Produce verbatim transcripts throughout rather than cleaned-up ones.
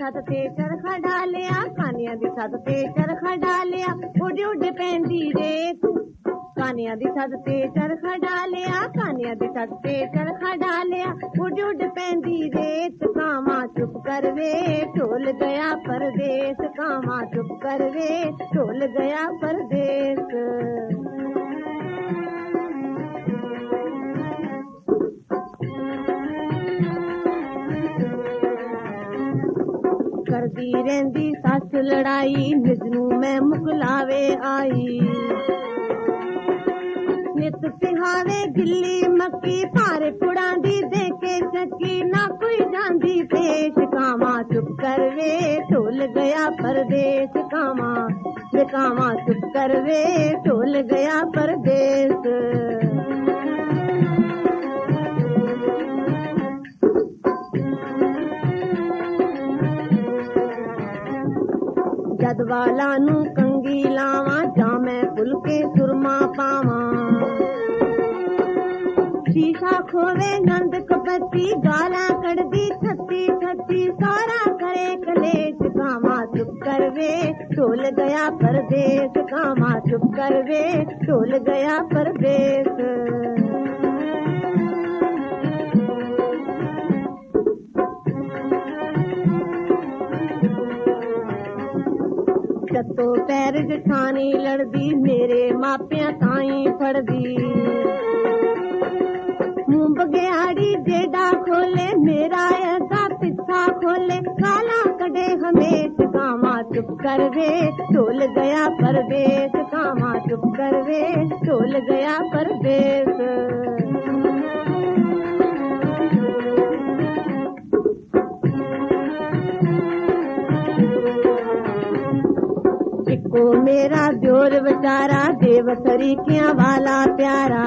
छत ते चरखा डालिया, कानिया दी छत ते चरखा डालिया, उड उड पैंदी रेत। कानिया दी छत ते चरखा डालिया, कानिया दी छत ते चरखा डालिया, उड उड पैंदी रेत। कामा चुप कर वे ढोल गया परदेस, कामा चुप कर वे ढोल गया परदेस। करदी रहंदी सस लड़ाई, निजनू मैं मुकलावे आई। नित पिहावे गिल्ली मक्की, भारे कुड़ांदी देके चक्की, ना कोई जांदी पेश। कामा चुप कर वे ढोल गया परदेस, कामा वे कामा चुप कर वे ढोल गया परदेस। जद वाला नू कंगी लावा, जामे फुलके सुरमा पावा। शीशा खोवे नंद कपति, गाला कड़दी छत्ती छत्ती, सारा करे कलेश। कामा चुप कर वे ढोल गया परदेस, कामा चुप कर वे ढोल गया परदेस। जतो पैर जठानी लड़दी, मेरे मापिया ताई फड़दी। मुंह बगेआड़ी जेड़ा खोले, मेरा अगा पिछा खोले, काला कड़े हमेश। कामा चुप कर वे ढोल गया परदेस, कामा चुप कर वे ढोल गया परदेस। को मेरा जोर बेचारा, देव सरीकियां वाला प्यारा।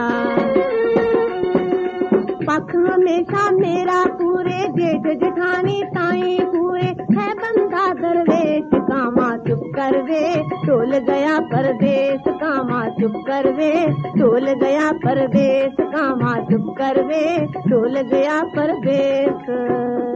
पख हमेशा मेरा पूरे, जेठ जेठानी ताई पूरे, है बंदा दरवेश। कामा चुप कर वे ढोल गया परदेस, कामा चुप कर वे ढोल गया परदेस, कामा चुप कर वे ढोल गया परदेस।